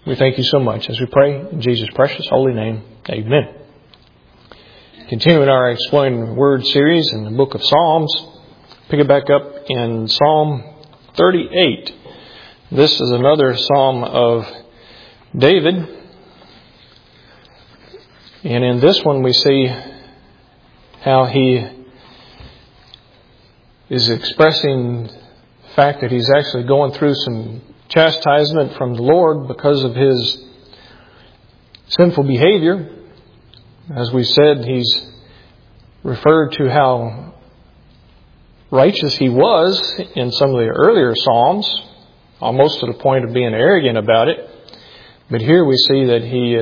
We thank you so much as we pray in Jesus' precious holy name. Amen. Continuing our Exploring the Word series in the book of Psalms, pick it back up in Psalm 38. This is another psalm of David. And in this one we see how he is expressing the fact that he's actually going through some chastisement from the Lord because of his sinful behavior. As we said, he's referred to how righteous he was in some of the earlier Psalms, almost to the point of being arrogant about it. But here we see that he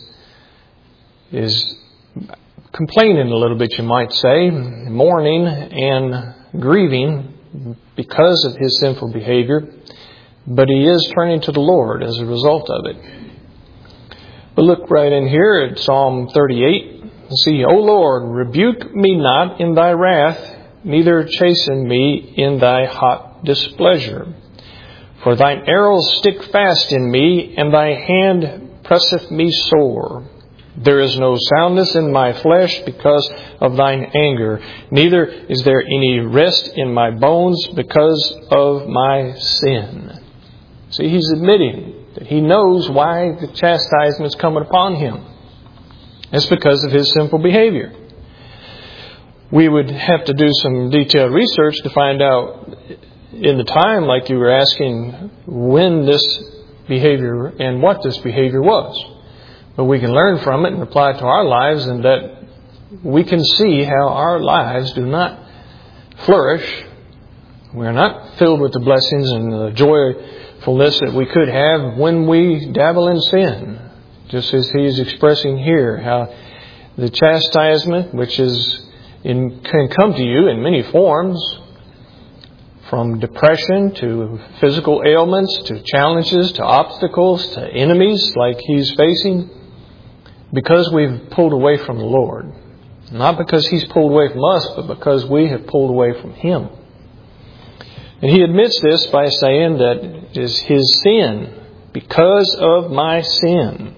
is complaining a little bit, you might say, mourning and grieving because of his sinful behavior. But he is turning to the Lord as a result of it. But look right in here at Psalm 38. See, O Lord, rebuke me not in thy wrath, neither chasten me in thy hot displeasure. For thine arrows stick fast in me, and thy hand presseth me sore. There is no soundness in my flesh because of thine anger, neither is there any rest in my bones because of my sin. See, he's admitting that he knows why the chastisement is coming upon him. It's because of his sinful behavior. We would have to do some detailed research to find out in the time, like you were asking, when this behavior and what this behavior was. But we can learn from it and apply it to our lives, and that we can see how our lives do not flourish. We're not filled with the blessings and the joyfulness that we could have when we dabble in sin. Just as he is expressing here, how the chastisement, which can come to you in many forms, from depression to physical ailments, to challenges, to obstacles, to enemies like he's facing, because we've pulled away from the Lord. Not because he's pulled away from us, but because we have pulled away from him. And he admits this by saying that it is his sin, because of my sin.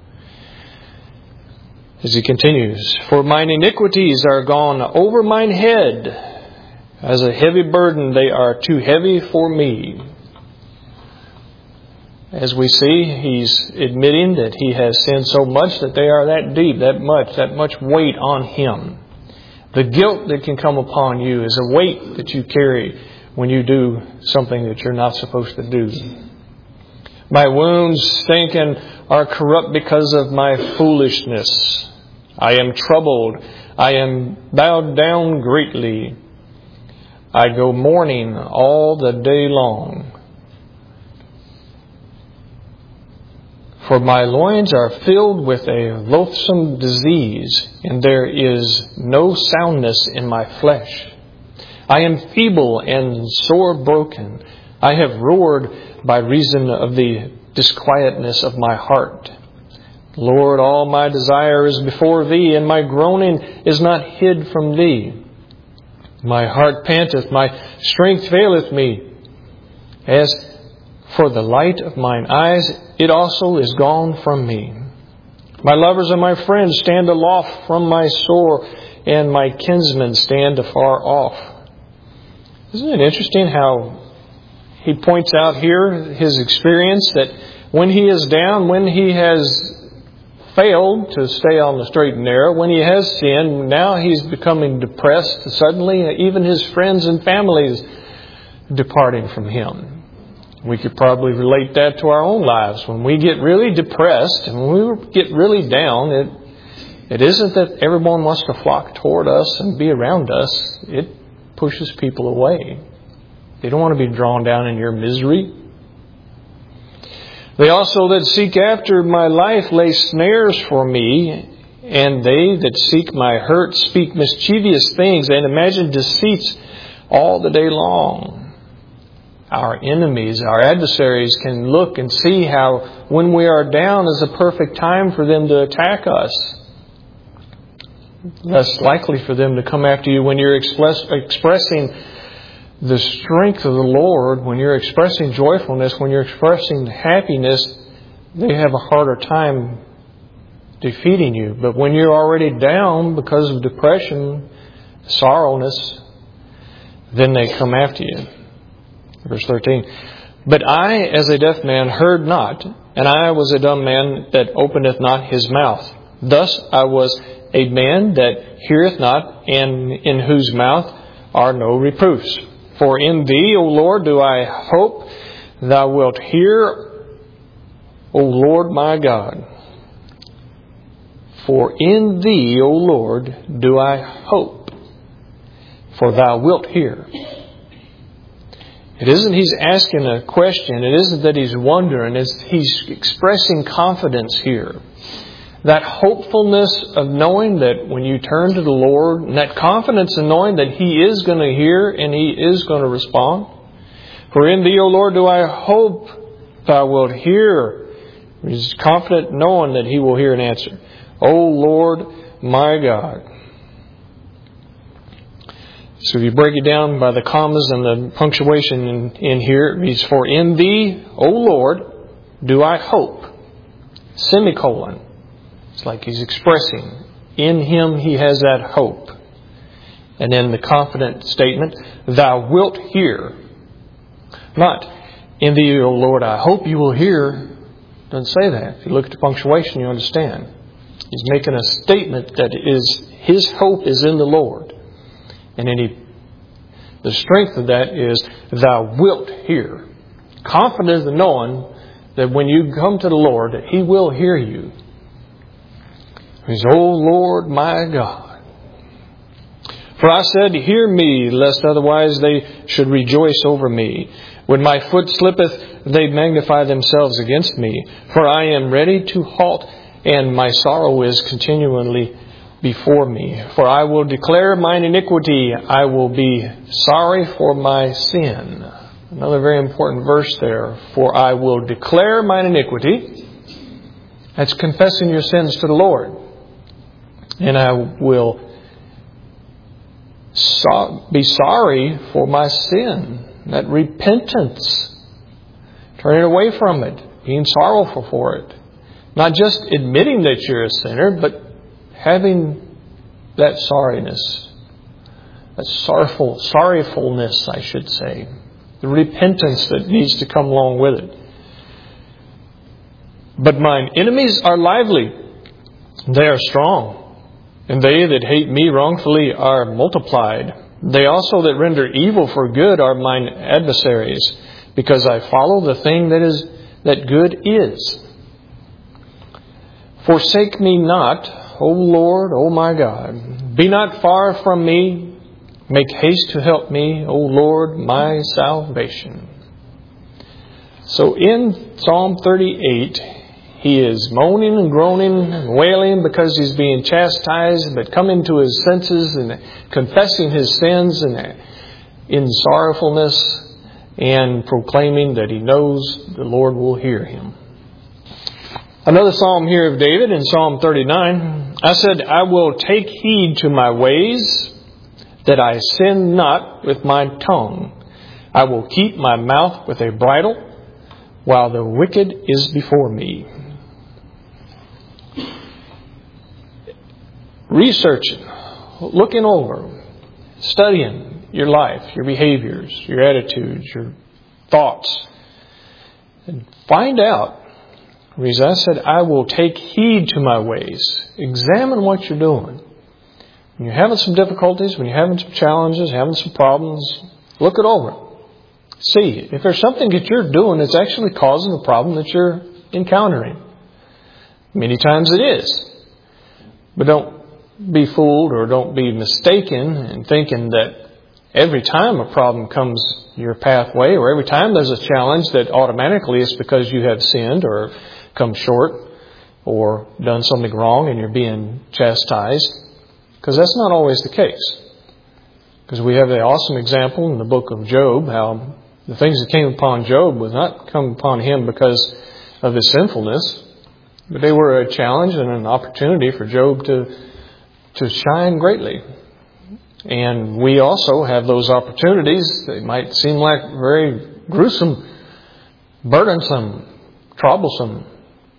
As he continues, for mine iniquities are gone over mine head. As a heavy burden, they are too heavy for me. As we see, he's admitting that he has sinned so much that they are that deep, that much weight on him. The guilt that can come upon you is a weight that you carry when you do something that you're not supposed to do. My wounds stink and are corrupt because of my foolishness. I am troubled. I am bowed down greatly. I go mourning all the day long. For my loins are filled with a loathsome disease, and there is no soundness in my flesh. I am feeble and sore broken. I have roared by reason of the disquietness of my heart. Lord, all my desire is before thee, and my groaning is not hid from thee. My heart panteth, my strength faileth me. As for the light of mine eyes, it also is gone from me. My lovers and my friends stand aloft from my sore, and my kinsmen stand afar off. Isn't it interesting how he points out here his experience that when he is down, when he has failed to stay on the straight and narrow, when he has sinned, now he's becoming depressed. Suddenly, even his friends and families departing from him. We could probably relate that to our own lives. When we get really depressed and when we get really down, it isn't that everyone wants to flock toward us and be around us. It pushes people away. They don't want to be drawn down in your misery. They also that seek after my life lay snares for me, and they that seek my hurt speak mischievous things and imagine deceits all the day long. Our enemies, our adversaries can look and see how when we are down is a perfect time for them to attack us. Less likely for them to come after you when you're expressing the strength of the Lord, when you're expressing joyfulness, when you're expressing happiness. they have a harder time defeating you. But when you're already down because of depression, sorrowness, then they come after you. Verse 13. But I, as a deaf man, heard not, and I was a dumb man that openeth not his mouth. Thus I was a man that heareth not, and in whose mouth are no reproofs. For in Thee, O Lord, do I hope. Thou wilt hear, O Lord my God. For in Thee, O Lord, do I hope. For Thou wilt hear. It isn't he's asking a question. It isn't that he's wondering. He's expressing confidence here. That hopefulness of knowing that when you turn to the Lord, and that confidence in knowing that He is going to hear and He is going to respond. For in Thee, O Lord, do I hope Thou wilt hear. He's confident knowing that He will hear and answer. O Lord, my God. So if you break it down by the commas and the punctuation in here, it reads, For in Thee, O Lord, do I hope. Semicolon. It's like he's expressing. In Him he has that hope. And then the confident statement, Thou wilt hear. Not, in Thee, O Lord, I hope you will hear. Doesn't say that. If you look at the punctuation, you understand. He's making a statement that his hope is in the Lord. And then the strength of that is, Thou wilt hear. Confident in knowing that when you come to the Lord, that He will hear you. He says, O Lord my God. For I said, Hear me, lest otherwise they should rejoice over me. When my foot slippeth, they magnify themselves against me. For I am ready to halt, and my sorrow is continually before me. For I will declare mine iniquity. I will be sorry for my sin. Another very important verse there. For I will declare mine iniquity. That's confessing your sins to the Lord. And I will be sorry for my sin. That repentance. Turning away from it. Being sorrowful for it. Not just admitting that you're a sinner, but having that sorriness. That sorrowfulness, I should say. The repentance that needs to come along with it. But mine enemies are lively. They are strong. And they that hate me wrongfully are multiplied. They also that render evil for good are mine adversaries, because I follow the thing that good is. Forsake me not, O Lord, O my God. Be not far from me. Make haste to help me, O Lord, my salvation. So in Psalm 38, he is moaning and groaning and wailing because he's being chastised, but coming to his senses and confessing his sins and in sorrowfulness and proclaiming that he knows the Lord will hear him. Another psalm here of David in Psalm 39. I said, I will take heed to my ways, that I sin not with my tongue. I will keep my mouth with a bridle, while the wicked is before me. Researching, looking over, studying your life, your behaviors, your attitudes, your thoughts. And find out. Reason I said, I will take heed to my ways. Examine what you're doing. When you're having some difficulties, when you're having some challenges, having some problems, look it over. See if there's something that you're doing that's actually causing the problem that you're encountering. Many times it is. But don't be fooled or don't be mistaken in thinking that every time a problem comes your pathway or every time there's a challenge that automatically it's because you have sinned or come short or done something wrong and you're being chastised. Because that's not always the case. Because we have an awesome example in the book of Job, how the things that came upon Job was not come upon him because of his sinfulness, but they were a challenge and an opportunity for Job to shine greatly. And we also have those opportunities. They might seem like very gruesome, burdensome, troublesome,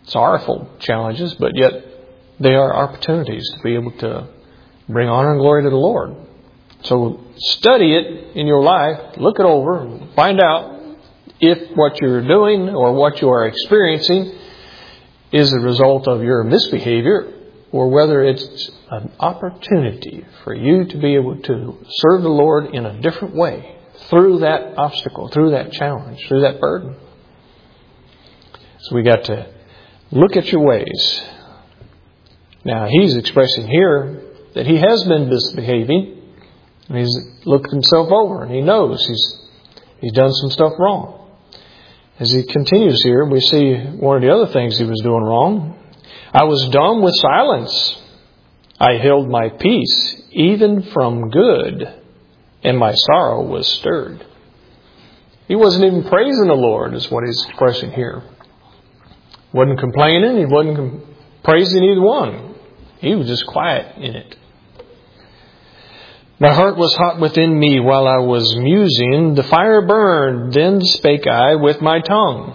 sorrowful challenges, but yet they are opportunities to be able to bring honor and glory to the Lord. So study it in your life, look it over, find out if what you're doing or what you are experiencing is a result of your misbehavior, or whether it's an opportunity for you to be able to serve the Lord in a different way through that obstacle, through that challenge, through that burden. So we got to look at your ways. Now, he's expressing here that he has been misbehaving, and he's looked himself over, and he knows he's done some stuff wrong. As he continues here, we see one of the other things he was doing wrong. I was dumb with silence. I held my peace, even from good, and my sorrow was stirred. He wasn't even praising the Lord, is what he's expressing here. Wasn't complaining. He wasn't praising either one. He was just quiet in it. My heart was hot within me while I was musing. The fire burned, then spake I with my tongue.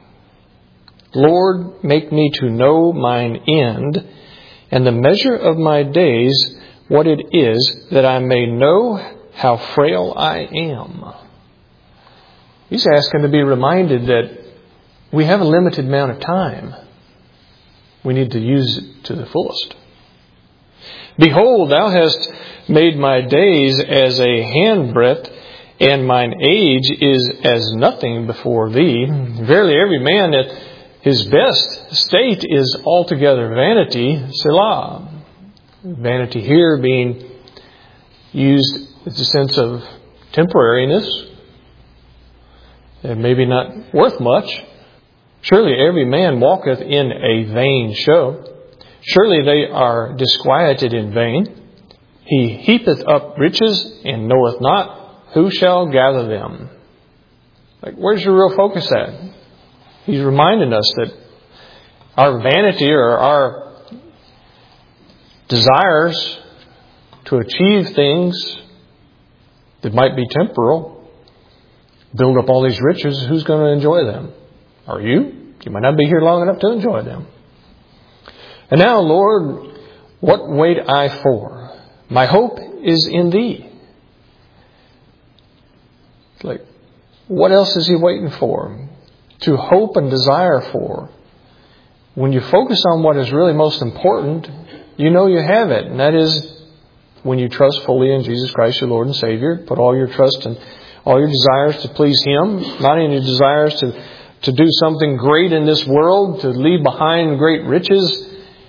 Lord, make me to know mine end, and the measure of my days, what it is, that I may know how frail I am. He's asking to be reminded that we have a limited amount of time. We need to use it to the fullest. Behold, thou hast made my days as a handbreadth, and mine age is as nothing before thee. Verily, every man at his best state is altogether vanity, Selah. Vanity here being used with the sense of temporariness, and maybe not worth much. Surely every man walketh in a vain show. Surely they are disquieted in vain. He heapeth up riches and knoweth not who shall gather them. Like, where's your real focus at? He's reminding us that our vanity or our desires to achieve things that might be temporal, build up all these riches, who's going to enjoy them? Are you? You might not be here long enough to enjoy them. And now, Lord, what wait I for? My hope is in Thee. It's like, what else is He waiting for? To hope and desire for. When you focus on what is really most important, you know you have it. And that is when you trust fully in Jesus Christ, your Lord and Savior. Put all your trust and all your desires to please Him. Not any desires to do something great in this world, to leave behind great riches.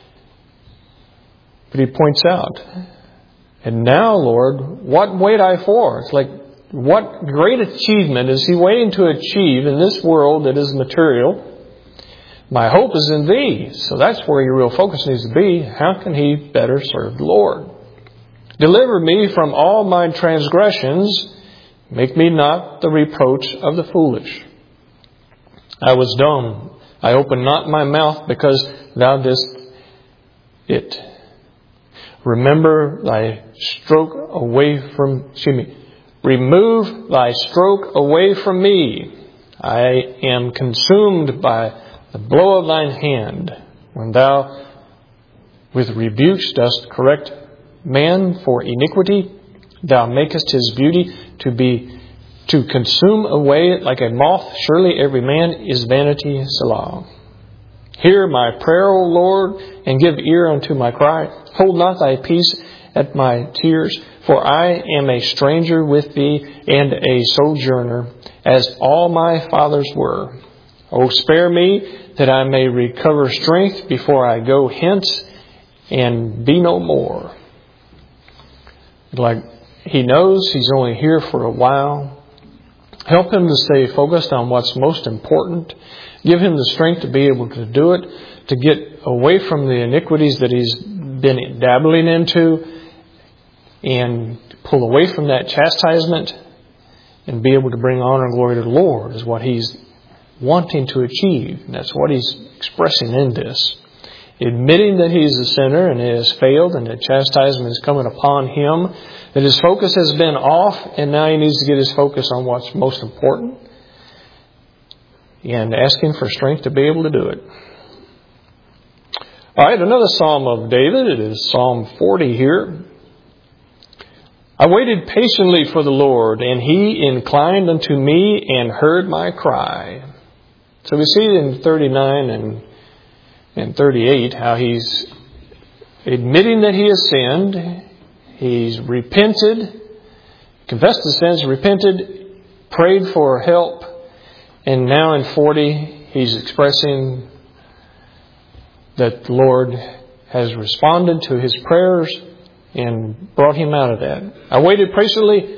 But He points out, and now, Lord, what wait I for? It's like, what great achievement is He waiting to achieve in this world that is material? My hope is in Thee. So that's where your real focus needs to be. How can he better serve the Lord? Deliver me from all my transgressions. Make me not the reproach of the foolish. I was dumb. I opened not my mouth because Thou didst it. Remember Thy stroke away from, remove Thy stroke away from me. I am consumed by the blow of Thine hand. When Thou with rebukes dost correct man for iniquity, Thou makest his beauty to consume away like a moth. Surely every man is vanity, Selah. Hear my prayer, O Lord, and give ear unto my cry. Hold not Thy peace at my tears, for I am a stranger with Thee and a sojourner, as all my fathers were. O spare me, that I may recover strength before I go hence and be no more. Like he knows he's only here for a while. Help him to stay focused on what's most important. Give him the strength to be able to do it, to get away from the iniquities that he's been dabbling into, and pull away from that chastisement and be able to bring honor and glory to the Lord is what he's wanting to achieve. And that's what he's expressing in this. Admitting that he's a sinner and he has failed and that chastisement is coming upon him, that his focus has been off and now he needs to get his focus on what's most important, and asking for strength to be able to do it. All right, another Psalm of David. It is Psalm 40 here. I waited patiently for the Lord, and He inclined unto me and heard my cry. So we see in 39 and 38 how he's admitting that he has sinned. He's repented, confessed his sins, repented, prayed for help, and now in 40 he's expressing that the Lord has responded to his prayers and brought him out of that. I waited patiently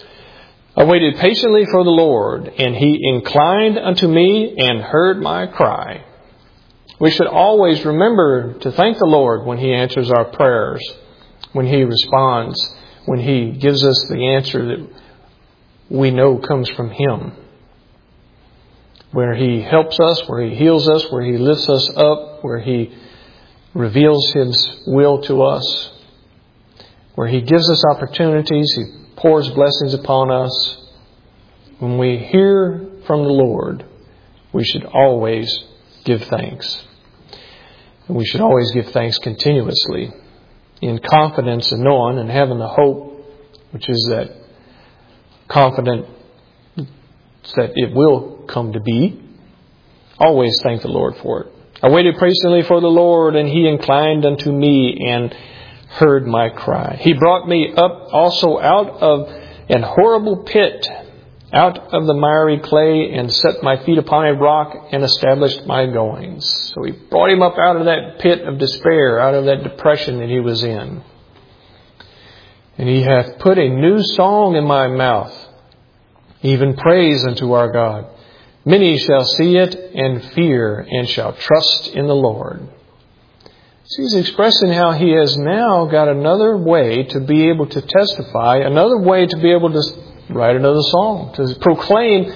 for the Lord, and He inclined unto me and heard my cry. We should always remember to thank the Lord when He answers our prayers, when He responds, when He gives us the answer that we know comes from Him. Where He helps us, where He heals us, where He lifts us up, where He reveals His will to us, where He gives us opportunities, He pours blessings upon us. When we hear from the Lord, we should always give thanks. And we should always give thanks continuously in confidence and knowing and having the hope, which is that confident that it will come to be. Always thank the Lord for it. I waited patiently for the Lord, and He inclined unto me and heard my cry. He brought me up also out of an horrible pit, out of the miry clay, and set my feet upon a rock and established my goings. So He brought him up out of that pit of despair, out of that depression that he was in. And He hath put a new song in my mouth, even praise unto our God. Many shall see it and fear, and shall trust in the Lord. So He's expressing how he has now got another way to be able to testify, another way to be able to write another song, to proclaim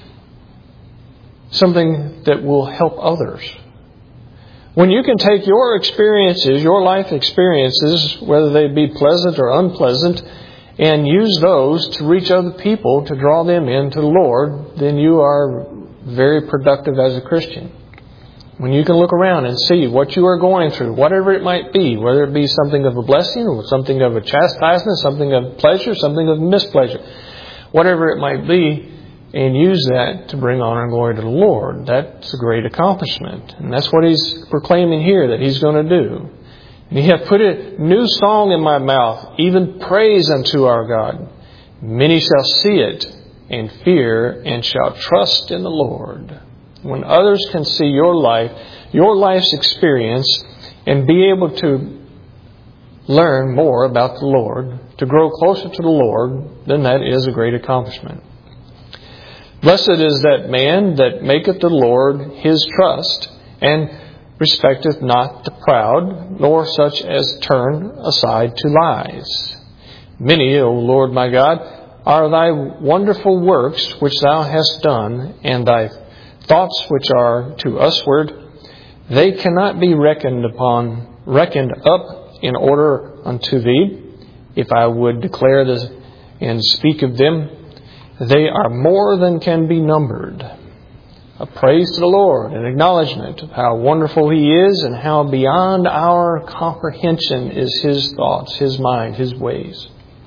something that will help others. When you can take your experiences, your life experiences, whether they be pleasant or unpleasant, and use those to reach other people, to draw them into the Lord, then you are very productive as a Christian. When you can look around and see what you are going through, whatever it might be, whether it be something of a blessing or something of a chastisement, something of pleasure, something of mispleasure, whatever it might be, and use that to bring honor and glory to the Lord, that's a great accomplishment. And that's what He's proclaiming here that He's going to do. And He hath put a new song in my mouth, even praise unto our God. Many shall see it and fear, and shall trust in the Lord. When others can see your life, your life's experience, and be able to learn more about the Lord, to grow closer to the Lord, then that is a great accomplishment. Blessed is that man that maketh the Lord his trust, and respecteth not the proud, nor such as turn aside to lies. Many, O Lord my God, are Thy wonderful works which Thou hast done, and Thy thoughts which are to usward. They cannot be reckoned up in order unto Thee. If I would declare this and speak of them, they are more than can be numbered. A praise to the Lord, an acknowledgement of how wonderful He is and how beyond our comprehension is His thoughts, His mind, His ways.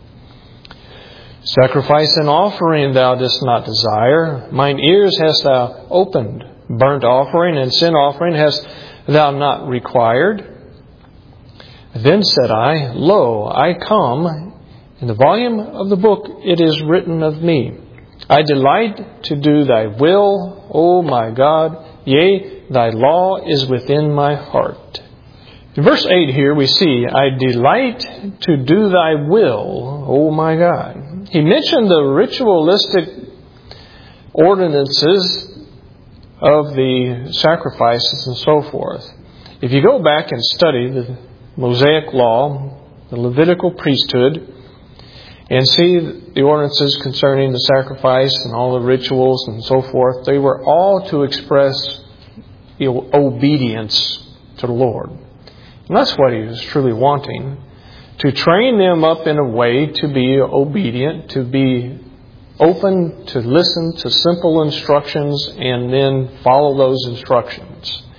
Sacrifice and offering Thou dost not desire. Mine ears hast Thou opened. Burnt offering and sin offering hast Thou not required. Then said I, Lo, I come. In the volume of the book it is written of me. I delight to do Thy will, O my God. Yea, Thy law is within my heart. In verse 8 here we see, I delight to do Thy will, O my God. He mentioned the ritualistic ordinances of the sacrifices and so forth. If you go back and study the Mosaic law, the Levitical priesthood, and see the ordinances concerning the sacrifice and all the rituals and so forth, they were all to express obedience to the Lord. And that's what He was truly wanting. To train them up in a way to be obedient, to be open to listen to simple instructions and then follow those instructions.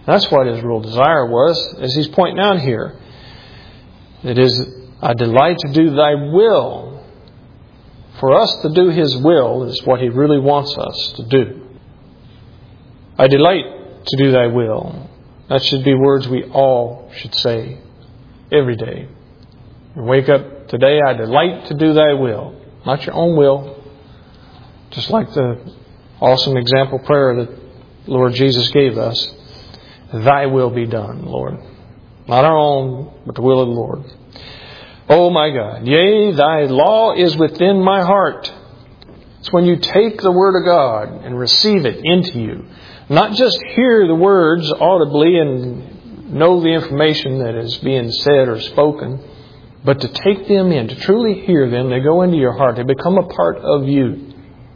That's what his real desire was, as he's pointing out here. It is, I delight to do thy will. For us to do his will is what he really wants us to do. I delight to do thy will. That should be words we all should say every day. You wake up today, I delight to do thy will. Not your own will. Just like the awesome example prayer that Lord Jesus gave us. Thy will be done, Lord. Not our own, but the will of the Lord. Oh my God. Yea, thy law is within my heart. It's when you take the Word of God and receive it into you. Not just hear the words audibly and know the information that is being said or spoken, but to take them in, to truly hear them. They go into your heart. They become a part of you.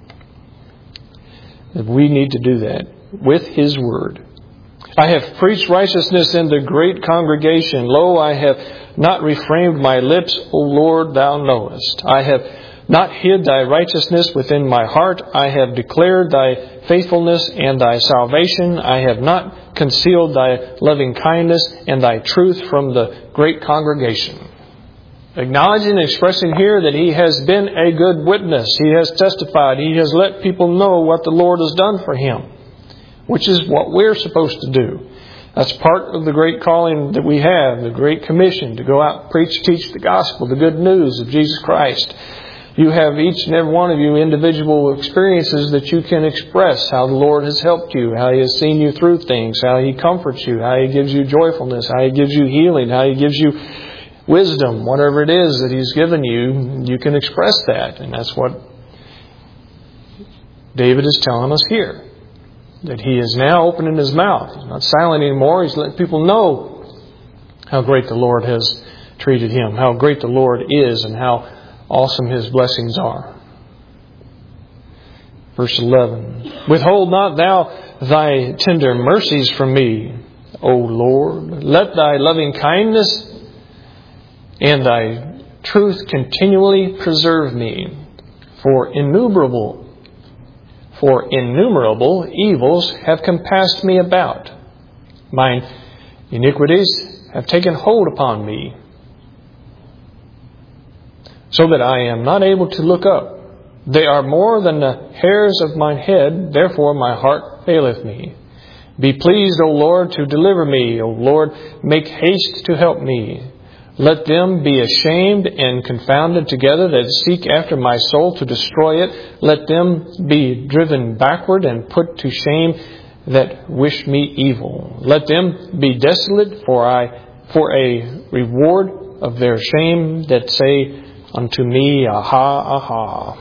And we need to do that with His Word. I have preached righteousness in the great congregation. Lo, I have not refrained my lips, O Lord, thou knowest. I have not hid thy righteousness within my heart. I have declared thy faithfulness and thy salvation. I have not concealed thy loving kindness and thy truth from the great congregation. Acknowledging and expressing here that he has been a good witness. He has testified. He has let people know what the Lord has done for him, which is what we're supposed to do. That's part of the great calling that we have, the Great Commission, to go out, preach, teach the gospel, the good news of Jesus Christ. You have, each and every one of you, individual experiences that you can express how the Lord has helped you, how He has seen you through things, how He comforts you, how He gives you joyfulness, how He gives you healing, how He gives you wisdom. Whatever it is that He's given you, you can express that. And that's what David is telling us here. That he is now opening his mouth. He's not silent anymore. He's letting people know how great the Lord has treated him, how great the Lord is, and how awesome His blessings are. Verse 11. Withhold not thou thy tender mercies from me, O Lord. Let thy loving kindness and thy truth continually preserve me. For innumerable evils have compassed me about. Mine iniquities have taken hold upon me, so that I am not able to look up. They are more than the hairs of mine head, therefore my heart faileth me. Be pleased, O Lord, to deliver me. O Lord, make haste to help me. Let them be ashamed and confounded together that seek after my soul to destroy it. Let them be driven backward and put to shame that wish me evil. Let them be desolate for a reward of their shame that say unto me, Aha, aha.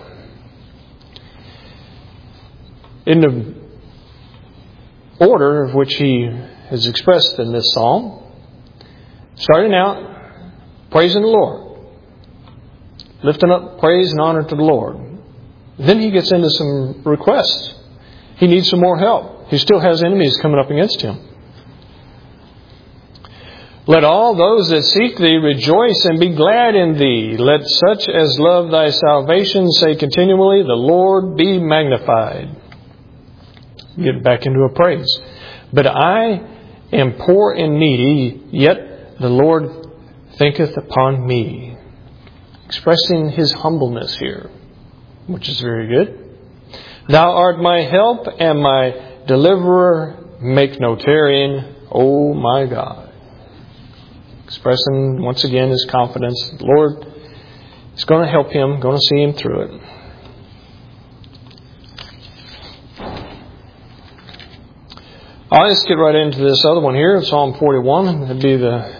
In the order of which he is expressed in this psalm, starting out, praising the Lord, lifting up praise and honor to the Lord. Then he gets into some requests. He needs some more help. He still has enemies coming up against him. Let all those that seek thee rejoice and be glad in thee. Let such as love thy salvation say continually, the Lord be magnified. Get back into a praise. But I am poor and needy, yet the Lord thinketh upon me. Expressing his humbleness here, which is very good. Thou art my help and my deliverer. Make no tarrying, O my God. Expressing once again his confidence. The Lord is going to help him, going to see him through it. I'll just get right into this other one here, Psalm 41. That'd be the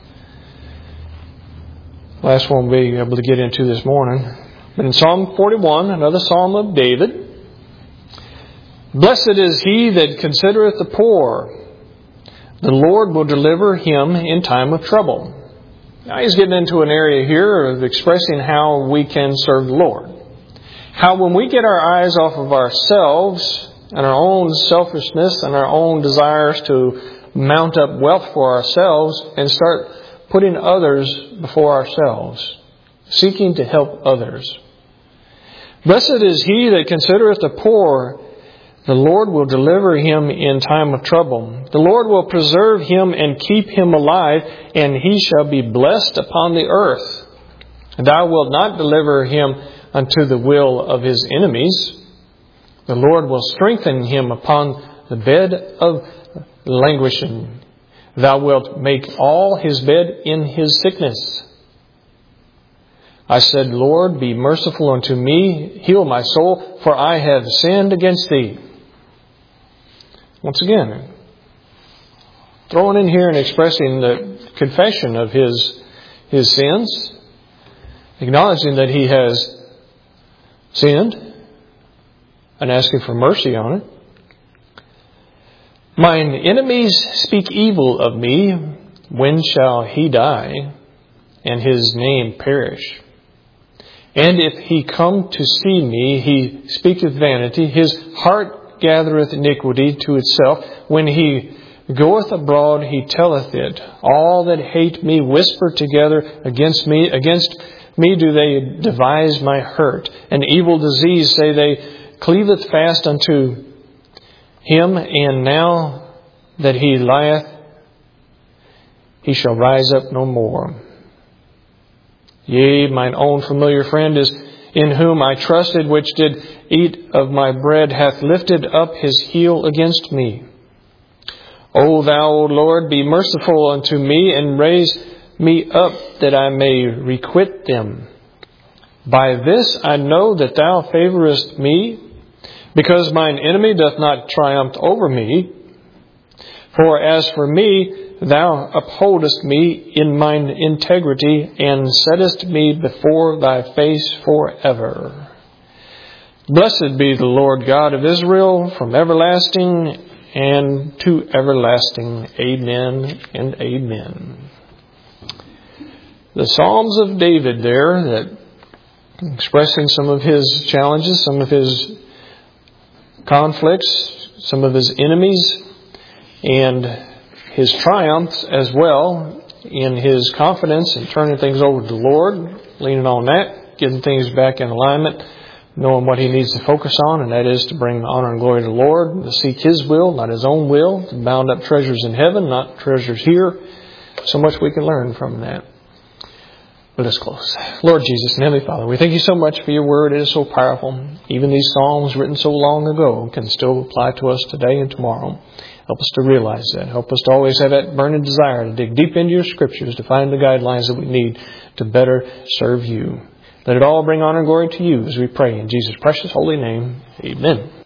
last one we'll be able to get into this morning. But in Psalm 41, another psalm of David. Blessed is he that considereth the poor. The Lord will deliver him in time of trouble. Now he's getting into an area here of expressing how we can serve the Lord. How when we get our eyes off of ourselves and our own selfishness and our own desires to mount up wealth for ourselves and start putting others before ourselves, seeking to help others. Blessed is he that considereth the poor. The Lord will deliver him in time of trouble. The Lord will preserve him and keep him alive, and he shall be blessed upon the earth. Thou wilt not deliver him unto the will of his enemies. The Lord will strengthen him upon the bed of languishing. Thou wilt make all his bed in his sickness. I said, Lord, be merciful unto me, heal my soul, for I have sinned against thee. Once again, throwing in here and expressing the confession of his sins, acknowledging that he has sinned and asking for mercy on it. Mine enemies speak evil of me. When shall he die and his name perish? And if he come to see me, he speaketh vanity. His heart gathereth iniquity to itself. When he goeth abroad, he telleth it. All that hate me whisper together against me. Against me do they devise my hurt. An evil disease, say they, cleaveth fast unto him. And now that he lieth, he shall rise up no more. Yea, mine own familiar friend is in whom I trusted, which did eat of my bread, hath lifted up his heel against me. O thou, O Lord, be merciful unto me, and raise me up, that I may requite them. By this I know that thou favorest me, because mine enemy doth not triumph over me. For as for me, thou upholdest me in mine integrity, and settest me before thy face forever. Blessed be the Lord God of Israel from everlasting and to everlasting. Amen and amen. The Psalms of David there, that expressing some of his challenges, some of his conflicts, some of his enemies, and his triumphs as well, in his confidence in turning things over to the Lord, leaning on that, getting things back in alignment, knowing what he needs to focus on, and that is to bring honor and glory to the Lord, to seek his will, not his own will, to bound up treasures in heaven, not treasures here. So much we can learn from that. Let us close. Lord Jesus and Heavenly Father, we thank you so much for your word. It is so powerful. Even these Psalms written so long ago can still apply to us today and tomorrow. Help us to realize that. Help us to always have that burning desire to dig deep into your Scriptures to find the guidelines that we need to better serve you. Let it all bring honor and glory to you as we pray in Jesus' precious holy name. Amen.